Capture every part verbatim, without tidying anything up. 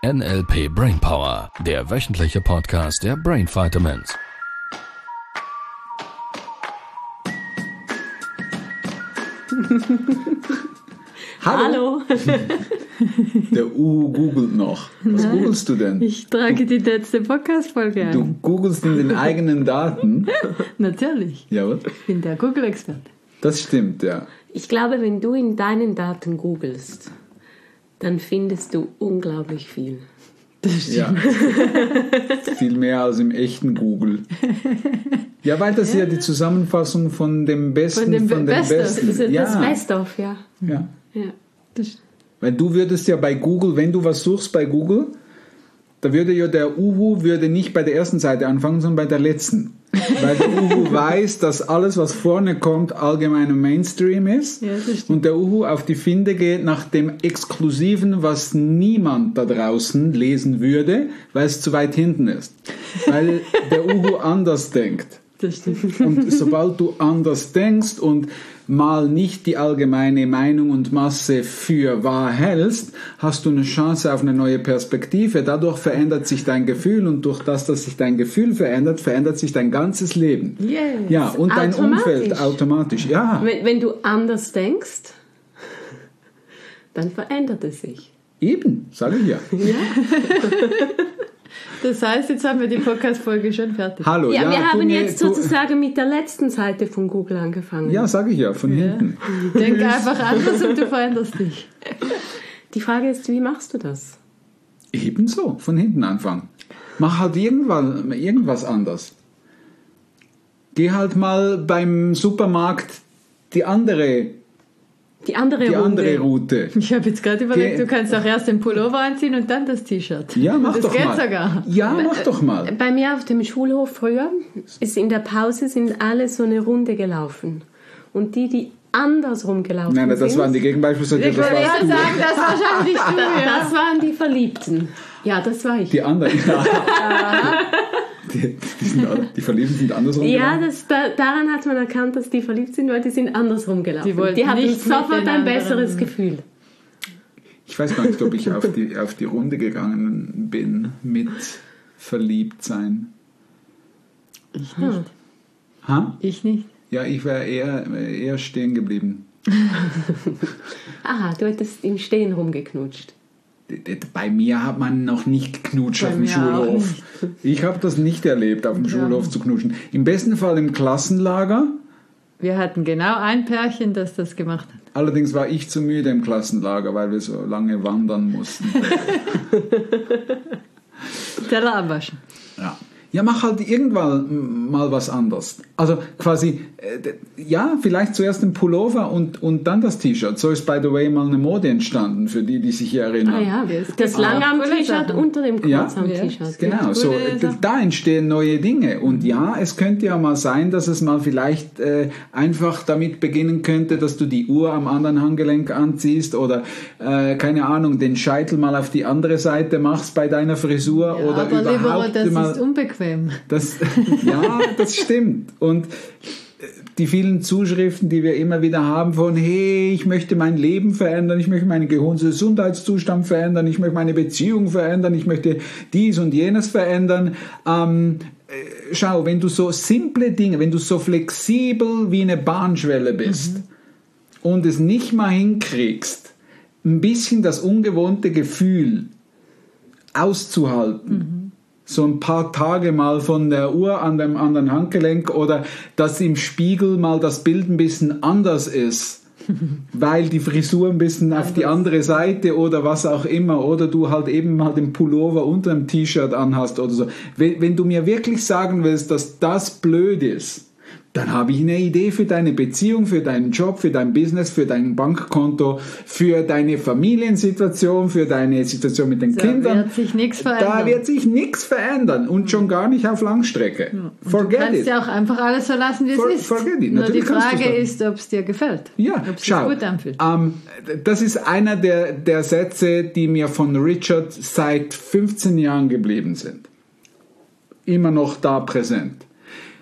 N L P Brainpower, der wöchentliche Podcast der Brain Vitamins. Hallo. Hallo. Der Uhu googelt noch. Was Nein, googelst du denn? Ich trage die letzte Podcast-Folge ein. Du googelst in den eigenen Daten? Natürlich. Ja, was? Ich bin der Google-Experte. Das stimmt, ja. Ich glaube, wenn du in deinen Daten googelst, dann findest du unglaublich viel. Das stimmt. Ja. Viel mehr als im echten Google. Ja, weil das ja, ja die Zusammenfassung von dem Besten, von dem, von dem Best Besten. Das ist ja. das Best-of, ja. Ja. ja. Das Weil du würdest ja bei Google, wenn du was suchst bei Google, da würde ja der Uhu würde nicht bei der ersten Seite anfangen, sondern bei der letzten. Weil der Uhu weiß, dass alles, was vorne kommt, allgemeiner Mainstream ist. Ja, das stimmt. Und der Uhu auf die Finde geht nach dem Exklusiven, was niemand da draußen lesen würde, weil es zu weit hinten ist. Weil der Uhu anders denkt. Das stimmt. Und sobald du anders denkst und mal nicht die allgemeine Meinung und Masse für wahr hältst, hast du eine Chance auf eine neue Perspektive. Dadurch verändert sich dein Gefühl und durch das, dass sich dein Gefühl verändert, verändert sich dein ganzes Leben. Yes. Ja, und dein Umfeld automatisch. Ja. Wenn, wenn du anders denkst, dann verändert es sich. Eben, sage ich ja. Ja. Das heißt, jetzt haben wir die Podcast-Folge schon fertig. Hallo, ja, ja, wir haben mir, jetzt tu, sozusagen mit der letzten Seite von Google angefangen. Ja, sage ich ja, von ja. hinten. Denk einfach anders und du veränderst dich. Die Frage ist, wie machst du das? Ebenso, von hinten anfangen. Mach halt irgendwann, irgendwas anders. Geh halt mal beim Supermarkt die andere Die andere Die Runde. andere Route. Ich habe jetzt gerade überlegt, Ge- du kannst auch erst den Pullover anziehen und dann das T-Shirt. Ja, mach das doch geht mal. sogar. Ja, mach doch mal. Bei mir auf dem Schulhof früher ist in der Pause sind alle so eine Runde gelaufen. Und die, die andersrum gelaufen Nein, das sind... waren die Gegenbeispiele. Ich würde Das, sagen, das war wahrscheinlich du, ja. Das waren die Verliebten. Ja, das war ich. die anderen. Ja. Die, die, sind, die Verliebten sind andersrum Ja, gelaufen. das, da, daran hat man erkannt, dass die verliebt sind, weil die sind andersrum gelaufen. Die wollten die hatten nicht mit sofort den ein anderen- besseres Gefühl. Ich weiß gar nicht, ob ich auf die, auf die Runde gegangen bin mit Verliebtsein. Ich nicht. Ha? Ich nicht. Ja, ich wäre eher, eher stehen geblieben. Aha, du hättest im Stehen rumgeknutscht. Bei mir hat man noch nicht geknutscht Bei auf dem mir auch Schulhof. Ich habe das nicht erlebt, auf dem Ja. Schulhof zu knutschen. Im besten Fall im Klassenlager. Wir hatten genau ein Pärchen, das das gemacht hat. Allerdings war ich zu müde im Klassenlager, weil wir so lange wandern mussten. Teller abwaschen. Ja. Ja, mach halt irgendwann mal was anderes. Also quasi, äh, ja, vielleicht zuerst den Pullover und, und dann das T-Shirt. So ist, by the way, mal eine Mode entstanden, für die, die sich hier erinnern. Ah ja, Das das gibt auch coole Langarm-T-Shirt Sachen. unter dem Ja. Kurzarm-T-Shirt. Genau, so, Coole Sache. da entstehen neue Dinge. Und ja, es könnte ja mal sein, dass es mal vielleicht äh, einfach damit beginnen könnte, dass du die Uhr am anderen Handgelenk anziehst oder, äh, keine Ahnung, den Scheitel mal auf die andere Seite machst bei deiner Frisur Ja, oder aber Libero, überhaupt das mal... ist unbequem. Das, ja, das stimmt. Und die vielen Zuschriften, die wir immer wieder haben von, hey, ich möchte mein Leben verändern, ich möchte meinen Gesundheitszustand verändern, ich möchte meine Beziehung verändern, ich möchte dies und jenes verändern. Ähm, äh, schau, wenn du so simple Dinge, wenn du so flexibel wie eine Bahnschwelle bist mhm. und es nicht mal hinkriegst, ein bisschen das ungewohnte Gefühl auszuhalten, mhm. so ein paar Tage mal von der Uhr an dem anderen Handgelenk oder dass im Spiegel mal das Bild ein bisschen anders ist, weil die Frisur ein bisschen auf die andere Seite oder was auch immer oder du halt eben mal den Pullover unter dem T-Shirt anhast oder so. Wenn, wenn du mir wirklich sagen willst, dass das blöd ist, dann habe ich eine Idee für deine Beziehung, für deinen Job, für dein Business, für dein Bankkonto, für deine Familiensituation, für deine Situation mit den Da Kindern. wird sich nichts verändern. Da wird sich nichts verändern und schon gar nicht auf Langstrecke. Ja. Und Forget du kannst it. ja auch einfach alles so lassen, wie es For- ist. forget it. Nur die Natürlich kannst du Frage es ist, ob es dir gefällt. Ja, ob es sich schau. gut anfühlt. Ähm, das ist einer der, der Sätze, die mir von Richard seit fünfzehn Jahren geblieben sind. Immer noch da präsent.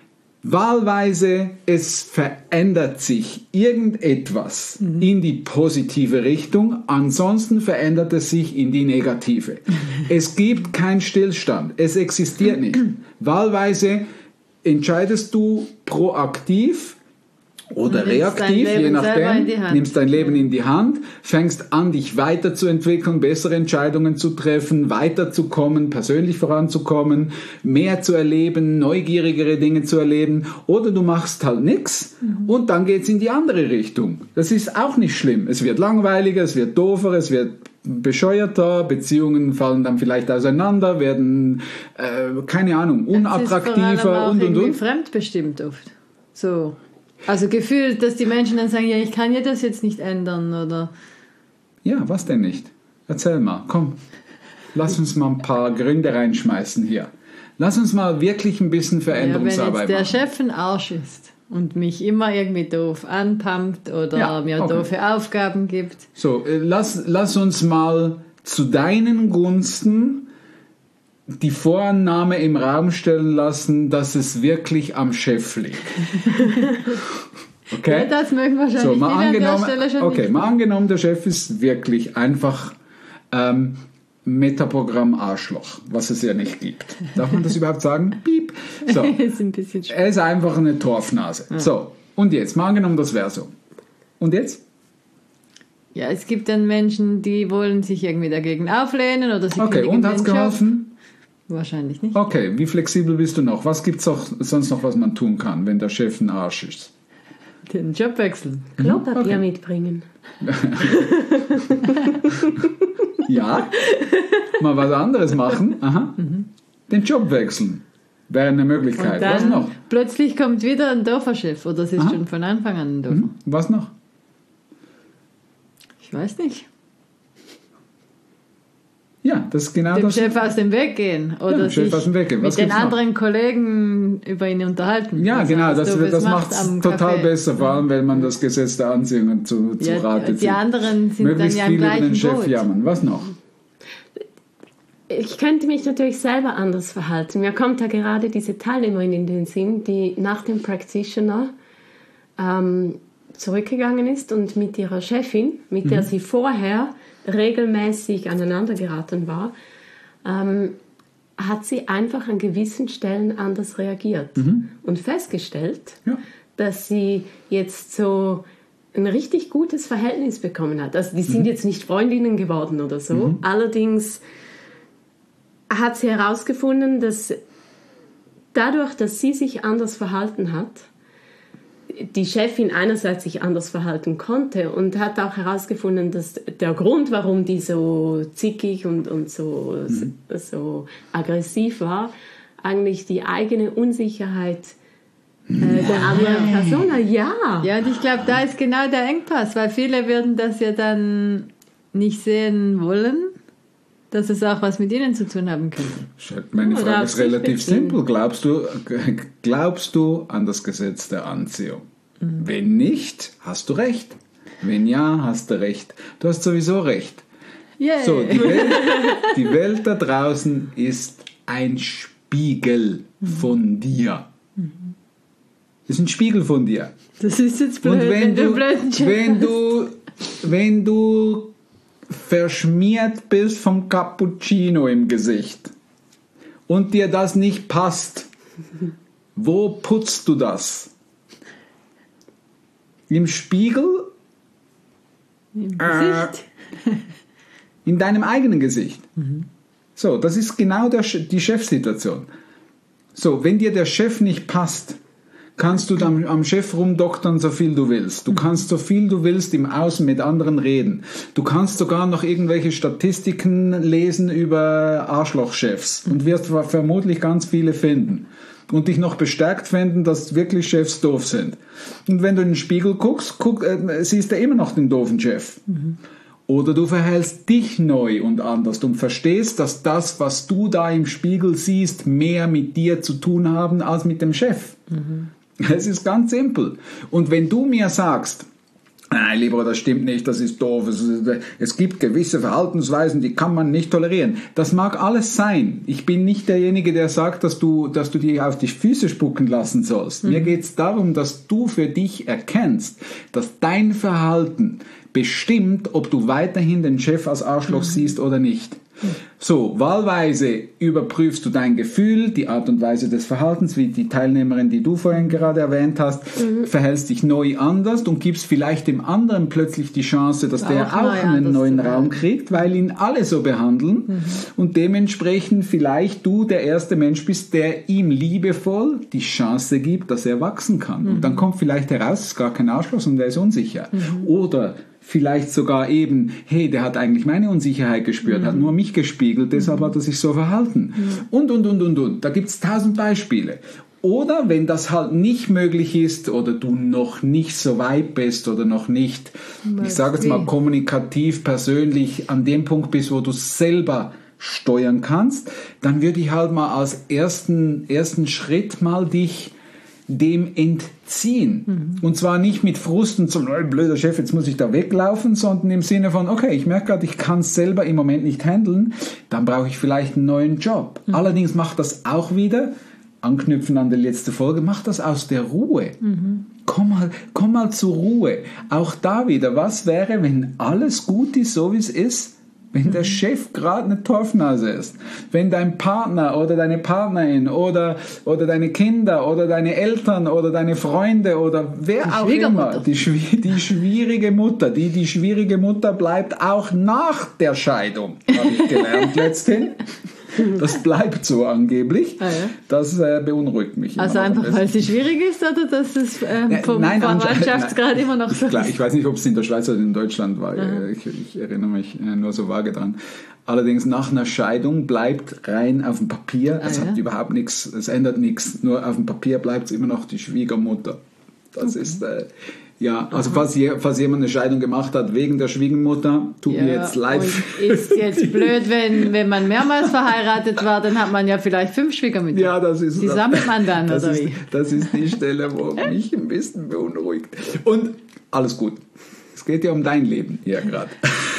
Wahlweise, es verändert sich irgendetwas mhm. in die positive Richtung, ansonsten verändert es sich in die negative. Es gibt keinen Stillstand, es existiert nicht. Wahlweise entscheidest du proaktiv oder reaktiv, je nachdem, nimmst dein Leben in die Hand, fängst an, dich weiterzuentwickeln, bessere Entscheidungen zu treffen, weiterzukommen, persönlich voranzukommen, mehr zu erleben, neugierigere Dinge zu erleben, oder du machst halt nichts mhm. und dann geht's in die andere Richtung. Das ist auch nicht schlimm. Es wird langweiliger, es wird doofer, es wird bescheuerter, Beziehungen fallen dann vielleicht auseinander, werden, äh, keine Ahnung, unattraktiver das ist vor allem auch und und irgendwie und. fremdbestimmt oft. So. Also gefühlt, dass die Menschen dann sagen, ja, ich kann ja das jetzt nicht ändern, oder? Ja, was denn nicht? Erzähl mal, komm. Lass uns mal ein paar Gründe reinschmeißen hier. Lass uns mal wirklich ein bisschen Veränderungsarbeit ja, wenn machen. jetzt der Chef ein Arsch ist und mich immer irgendwie doof anpumpt oder Ja, mir okay. doofe Aufgaben gibt. So, äh, lass, lass uns mal zu deinen Gunsten die Vorannahme im Raum stellen lassen, dass es wirklich am Chef liegt. Okay? Ja, das mögen wahrscheinlich so, mal viele angenommen, an der Stelle schon okay, nicht. mal angenommen, der Chef ist wirklich einfach ähm, Metaprogramm Arschloch, was es ja nicht gibt. Darf man das überhaupt sagen? Piep. So. ist ein bisschen schwer. Er ist einfach eine Torfnase. Ja. So, und jetzt, mal angenommen, das wäre so. Und jetzt? Ja, es gibt dann Menschen, die wollen sich irgendwie dagegen auflehnen oder sie Okay, und hat's den Job. geholfen? Wahrscheinlich nicht. Okay, wie flexibel bist du noch? Was gibt es sonst noch, was man tun kann, wenn der Chef ein Arsch ist? Den Job wechseln. Klopapier Okay. mitbringen. Ja, mal was anderes machen. Aha. Mhm. Den Job wechseln wäre eine Möglichkeit. Und dann Was noch? plötzlich kommt wieder ein Dorferchef oder es ist Aha. schon von Anfang an ein Dorfer. Mhm. Was noch? Ich weiß nicht. Ja, das ist genau Dem das. Chef aus dem Weg gehen oder Ja, dem Chef sich aus dem Weg gehen. Was mit den gibt's noch? anderen Kollegen über ihn unterhalten. Ja, Was genau, er das, Doofes das macht es am total Café. besser, vor allem, wenn man das Gesetz der Anziehung zu, zu Ja, Rate die zieht. anderen sind Möglichst dann ja im viel über den gleichen Chef Boot. jammern. Was noch? Ich könnte mich natürlich selber anders verhalten. Mir kommt da gerade diese Teilnehmerin in den Sinn, die nach dem Practitioner ähm, zurückgegangen ist und mit ihrer Chefin, mit Mhm. der sie vorher regelmäßig aneinander geraten war, ähm, hat sie einfach an gewissen Stellen anders reagiert Mhm. und festgestellt, Ja. dass sie jetzt so ein richtig gutes Verhältnis bekommen hat. Also die sind jetzt nicht Freundinnen geworden oder so. Mhm. Allerdings hat sie herausgefunden, dass dadurch, dass sie sich anders verhalten hat, die Chefin einerseits sich anders verhalten konnte und hat auch herausgefunden, dass der Grund, warum die so zickig und, und so, Mhm. so aggressiv war, eigentlich die eigene Unsicherheit äh, der anderen Person war. Ja. Ja, und ich glaube, da ist genau der Engpass, weil viele würden das ja dann nicht sehen wollen, dass es auch was mit ihnen zu tun haben könnte. Meine Oder Frage auf ist sich relativ beziehen. simpel. Glaubst du, glaubst du an das Gesetz der Anziehung? Mhm. Wenn nicht, hast du recht. Wenn ja, hast du recht. Du hast sowieso recht. Yay. So, die Welt, die Welt da draußen ist ein Spiegel von dir. Ist ein Spiegel von dir. Das ist jetzt blöd, Und wenn du, blöden Chef wenn du, wenn du verschmiert bist vom Cappuccino im Gesicht und dir das nicht passt, wo putzt du das? Im Spiegel? im Äh, Gesicht. in deinem eigenen Gesicht. So, das ist genau der, die Chefsituation. So, wenn dir der Chef nicht passt, kannst du dann am Chef rumdoktern, so viel du willst. Du kannst so viel du willst im Außen mit anderen reden. Du kannst sogar noch irgendwelche Statistiken lesen über Arschlochchefs und wirst vermutlich ganz viele finden. Und dich noch bestärkt finden, dass wirklich Chefs doof sind. Und wenn du in den Spiegel guckst, guck, äh, siehst du immer noch den doofen Chef. Mhm. Oder du verhältst dich neu und anders und verstehst, dass das, was du da im Spiegel siehst, mehr mit dir zu tun haben als mit dem Chef. Mhm. Es ist ganz simpel. Und wenn du mir sagst, Nein, lieber, das stimmt nicht, das ist doof. Es, es gibt gewisse Verhaltensweisen, die kann man nicht tolerieren. Das mag alles sein. Ich bin nicht derjenige, der sagt, dass du, dass du dir auf die Füße spucken lassen sollst. Mhm. Mir geht es darum, dass du für dich erkennst, dass dein Verhalten bestimmt, ob du weiterhin den Chef als Arschloch mhm. siehst oder nicht. So, wahlweise überprüfst du dein Gefühl, die Art und Weise des Verhaltens, wie die Teilnehmerin, die du vorhin gerade erwähnt hast, mhm. verhältst dich neu anders und gibst vielleicht dem anderen plötzlich die Chance, dass auch der auch einen neuen Raum kriegt, weil ihn alle so behandeln mhm. und dementsprechend vielleicht du der erste Mensch bist, der ihm liebevoll die Chance gibt, dass er wachsen kann. Mhm. Und dann kommt vielleicht heraus, es ist gar kein Arschloch und er ist unsicher. Mhm. Oder vielleicht sogar eben, hey, der hat eigentlich meine Unsicherheit gespürt, mhm. hat nur mich gespiegelt, deshalb mhm. hat er sich so verhalten. Mhm. Und, und, und, und, und. Da gibt es tausend Beispiele. Oder wenn das halt nicht möglich ist oder du noch nicht so weit bist oder noch nicht, Was ich sage jetzt mal kommunikativ, persönlich an dem Punkt bist, wo du selber steuern kannst, dann würde ich halt mal als ersten, ersten Schritt mal dich dem entziehen. Mhm. Und zwar nicht mit Frust und so, oh, blöder Chef, jetzt muss ich da weglaufen, sondern im Sinne von, okay, ich merke gerade, ich kann es selber im Moment nicht handeln, dann brauche ich vielleicht einen neuen Job. Mhm. Allerdings macht das auch wieder, anknüpfen an die letzte Folge, macht das aus der Ruhe. Mhm. Komm mal, komm mal zur Ruhe. Auch da wieder, was wäre, wenn alles gut ist, so wie es ist? Wenn der Chef gerade eine Torfnase ist, wenn dein Partner oder deine Partnerin oder, oder deine Kinder oder deine Eltern oder deine Freunde oder wer die auch immer, die, die schwierige Mutter, die, die schwierige Mutter bleibt auch nach der Scheidung, habe ich gelernt letzthin. Das bleibt so angeblich. Ah, ja. Das äh, beunruhigt mich. Also einfach, weil sie schwierig ist oder dass es ähm, ja, vom Verwandtschaftsgrad immer noch so ist? Klar, ich weiß nicht, ob es in der Schweiz oder in Deutschland war. Aha. Ich, ich erinnere mich äh, nur so vage dran. Allerdings nach einer Scheidung bleibt rein auf dem Papier, es ah, hat ja? überhaupt nichts, es ändert nichts, nur auf dem Papier bleibt es immer noch die Schwiegermutter. Das okay. ist... Äh, Ja, also falls, je, falls jemand eine Scheidung gemacht hat wegen der Schwiegermutter, tut ja, mir jetzt leid. Und ist jetzt blöd, wenn, wenn man mehrmals verheiratet war, dann hat man ja vielleicht fünf Schwiegermütter. Ja, das ist... Die sammelt man dann, das oder ist, wie? Das ist die Stelle, wo mich ein bisschen beunruhigt. Und alles gut. Es geht ja um dein Leben hier gerade.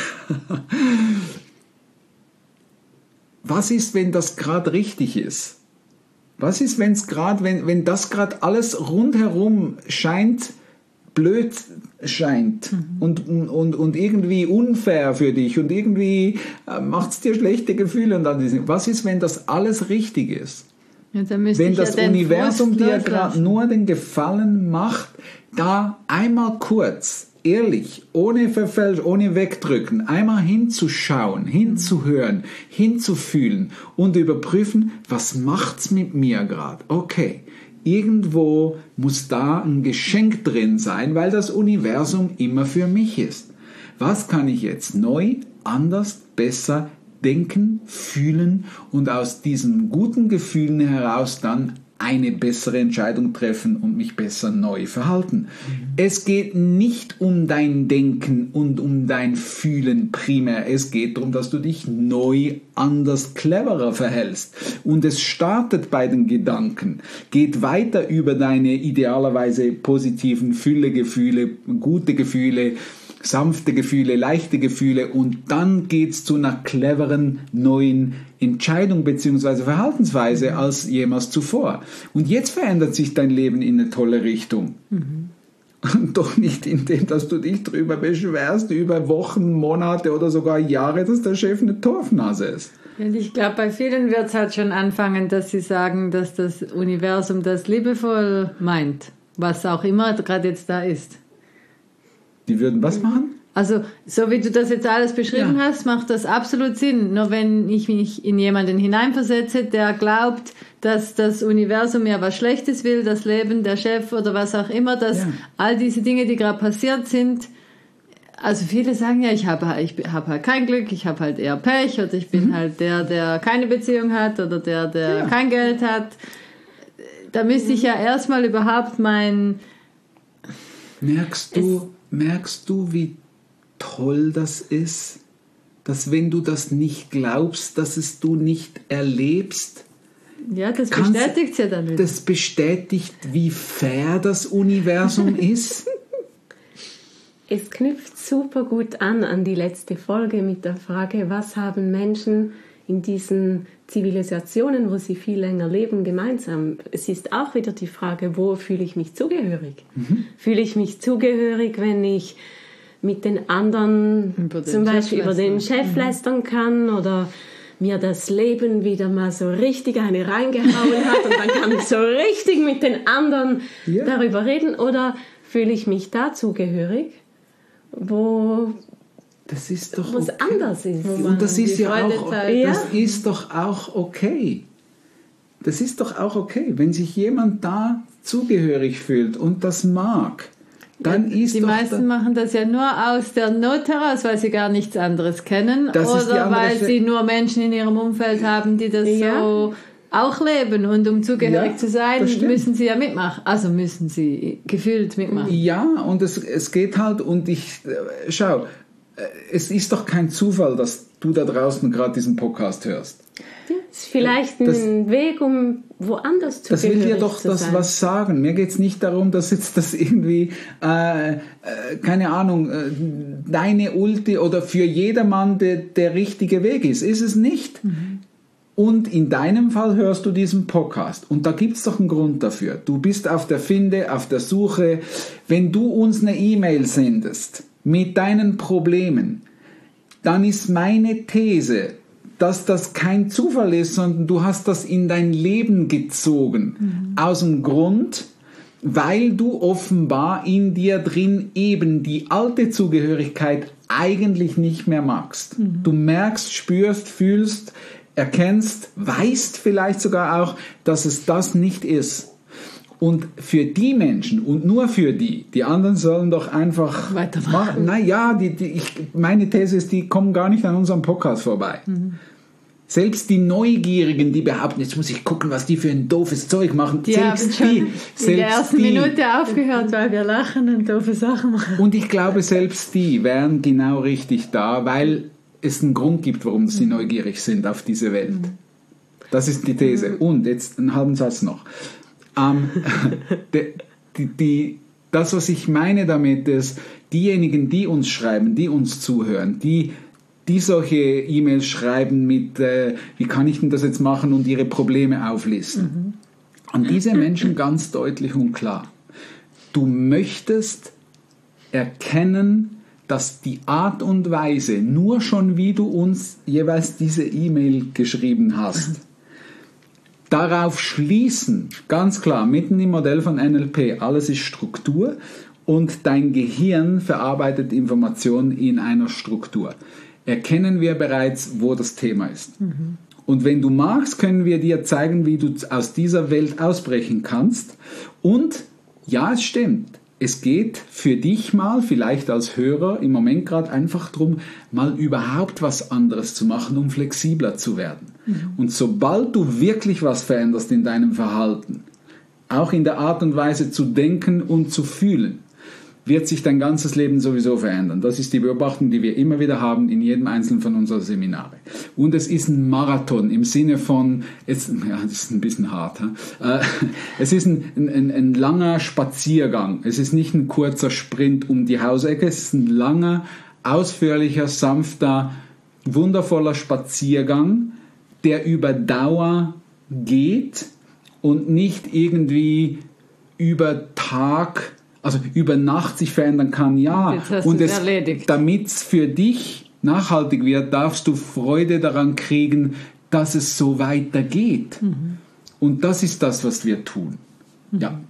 Was ist, wenn das gerade richtig ist? Was ist, wenn's grad, wenn, wenn das gerade alles rundherum scheint... blöd scheint mhm. und, und, und irgendwie unfair für dich und irgendwie äh, macht es dir schlechte Gefühle. Und dann, was ist, wenn das alles richtig ist? Ja, wenn das ja Universum dir gerade nur den Gefallen macht, da einmal kurz, ehrlich, ohne Verfälsch, ohne wegdrücken, einmal hinzuschauen, hinzuhören, hinzufühlen und überprüfen, was macht's mit mir gerade? Okay. Irgendwo muss da ein Geschenk drin sein, weil das Universum immer für mich ist. Was kann ich jetzt neu, anders, besser denken, fühlen und aus diesen guten Gefühlen heraus dann eine bessere Entscheidung treffen und mich besser neu verhalten. Mhm. Es geht nicht um dein Denken und um dein Fühlen primär. Es geht darum, dass du dich neu, anders, cleverer verhältst. Und es startet bei den Gedanken, geht weiter über deine idealerweise positiven Fülle-Gefühle, gute Gefühle, sanfte Gefühle, leichte Gefühle und dann geht's zu einer cleveren, neuen Entscheidung bzw. Verhaltensweise als jemals zuvor. Und jetzt verändert sich dein Leben in eine tolle Richtung. Mhm. Und doch nicht indem, dass du dich darüber beschwerst, über Wochen, Monate oder sogar Jahre, dass der Chef eine Torfnase ist. Und ich glaube, bei vielen wird es halt schon anfangen, dass sie sagen, dass das Universum das liebevoll meint, was auch immer gerade jetzt da ist. Die würden was machen? Also, so wie du das jetzt alles beschrieben ja. hast, macht das absolut Sinn. Nur wenn ich mich in jemanden hineinversetze, der glaubt, dass das Universum mir was Schlechtes will, das Leben, der Chef oder was auch immer, dass ja. all diese Dinge, die gerade passiert sind, also viele sagen ja, ich habe ich hab halt kein Glück, ich habe halt eher Pech oder ich bin mhm. halt der, der keine Beziehung hat oder der, der ja. kein Geld hat. Da müsste ich ja erstmal überhaupt mein... Merkst du... Merkst du, wie toll das ist, dass wenn du das nicht glaubst, dass es du nicht erlebst? Ja, das bestätigt es ja dann wieder. Das bestätigt, wie fair das Universum ist. es knüpft super gut an an die letzte Folge mit der Frage, was haben Menschen in diesen Zivilisationen, wo sie viel länger leben, gemeinsam? Es ist auch wieder die Frage, wo fühle ich mich zugehörig? Mhm. Fühle ich mich zugehörig, wenn ich mit den anderen den zum Beispiel über den Chef mhm. lästern kann oder mir das Leben wieder mal so richtig eine reingehauen hat und dann kann ich so richtig mit den anderen ja. darüber reden? Oder fühle ich mich da zugehörig, wo das ist doch was okay. anders ist? Und das ist ja auch, ja? das ist doch auch okay. Das ist doch auch okay, wenn sich jemand da zugehörig fühlt und das mag. Dann ja, ist die doch meisten da, machen das ja nur aus der Not heraus, weil sie gar nichts anderes kennen oder weil Fe- sie nur Menschen in ihrem Umfeld haben, die das ja. so auch leben. Und um zugehörig ja, zu sein, müssen sie ja mitmachen. Also müssen sie gefühlt mitmachen. Ja, und es, es geht halt, und ich, schau, es ist doch kein Zufall, dass du da draußen gerade diesen Podcast hörst. Ja, ist vielleicht das, ein Weg, um woanders zu Das will dir doch zu das sein. was sagen. Mir geht es nicht darum, dass jetzt das irgendwie, äh, äh, keine Ahnung, äh, deine Ulti oder für jedermann de, der richtige Weg ist. Ist es nicht. Mhm. Und in deinem Fall hörst du diesen Podcast. Und da gibt es doch einen Grund dafür. Du bist auf der Finde, auf der Suche. Wenn du uns eine E-Mail sendest mit deinen Problemen, dann ist meine These, dass das kein Zufall ist, sondern du hast das in dein Leben gezogen. Mhm. Aus dem Grund, weil du offenbar in dir drin eben die alte Zugehörigkeit eigentlich nicht mehr magst. Mhm. Du merkst, spürst, fühlst, erkennst, weißt vielleicht sogar auch, dass es das nicht ist. Und für die Menschen und nur für die, die anderen sollen doch einfach weitermachen. Naja, die, die, ich, meine These ist, die kommen gar nicht an unserem Podcast vorbei. Mhm. Selbst die Neugierigen, die behaupten, jetzt muss ich gucken, was die für ein doofes Zeug machen. Die selbst haben die, schon selbst in der ersten die, Minute aufgehört, weil wir lachen und doofe Sachen machen. Und ich glaube, selbst die wären genau richtig da, weil es einen Grund gibt, warum sie mhm. neugierig sind auf diese Welt. Mhm. Das ist die These. Mhm. Und jetzt einen halben Satz noch. Ähm, die, die, die, das, was ich meine damit, ist, diejenigen, die uns schreiben, die uns zuhören, die, die solche E-Mails schreiben mit, äh, wie kann ich denn das jetzt machen und ihre Probleme auflisten. Mhm. An diese Menschen ganz deutlich und klar. Du möchtest erkennen, dass die Art und Weise, nur schon wie du uns jeweils diese E-Mail geschrieben hast, darauf schließen, ganz klar, mitten im Modell von N L P, alles ist Struktur und dein Gehirn verarbeitet Informationen in einer Struktur. Erkennen wir bereits, wo das Thema ist. Mhm. Und wenn du magst, können wir dir zeigen, wie du aus dieser Welt ausbrechen kannst. Und ja, es stimmt. Es geht für dich mal, vielleicht als Hörer, im Moment gerade einfach darum, mal überhaupt was anderes zu machen, um flexibler zu werden. Mhm. Und sobald du wirklich was veränderst in deinem Verhalten, auch in der Art und Weise zu denken und zu fühlen, wird sich dein ganzes Leben sowieso verändern. Das ist die Beobachtung, die wir immer wieder haben in jedem einzelnen von unseren Seminare. Und es ist ein Marathon im Sinne von, jetzt, ja, das ist ein bisschen hart, äh, es ist ein, ein, ein langer Spaziergang. Es ist nicht ein kurzer Sprint um die Hausecke, es ist ein langer, ausführlicher, sanfter, wundervoller Spaziergang, der über Dauer geht und nicht irgendwie über Tag, also über Nacht sich verändern kann, ja. Jetzt hast und es erledigt. Damit es für dich nachhaltig wird, darfst du Freude daran kriegen, dass es so weitergeht. Mhm. Und das ist das, was wir tun. Mhm. Ja.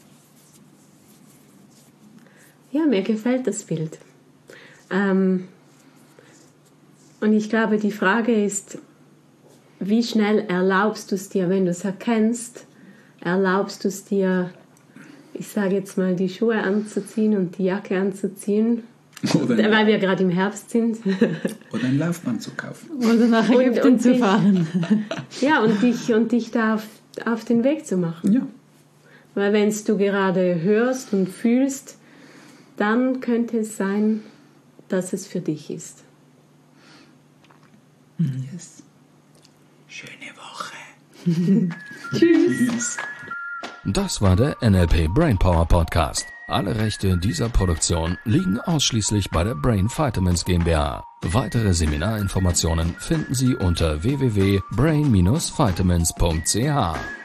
Ja, mir gefällt das Bild. Ähm, und ich glaube, die Frage ist, wie schnell erlaubst du es dir, wenn du es erkennst, erlaubst du es dir, ich sage jetzt mal, die Schuhe anzuziehen und die Jacke anzuziehen, oder weil wir gerade im Herbst sind. Oder ein Laufband zu kaufen. Oder nach Ägypten und, und zu dich, fahren. Ja, und dich, und dich da auf, auf den Weg zu machen. Ja. Weil wenn es du gerade hörst und fühlst, dann könnte es sein, dass es für dich ist. Yes. Schöne Woche. Tschüss. Das war der N L P Brainpower Podcast. Alle Rechte dieser Produktion liegen ausschließlich bei der Brain Vitamins GmbH. Weitere Seminarinformationen finden Sie unter w w w punkt brain Bindestrich vitamins punkt c h.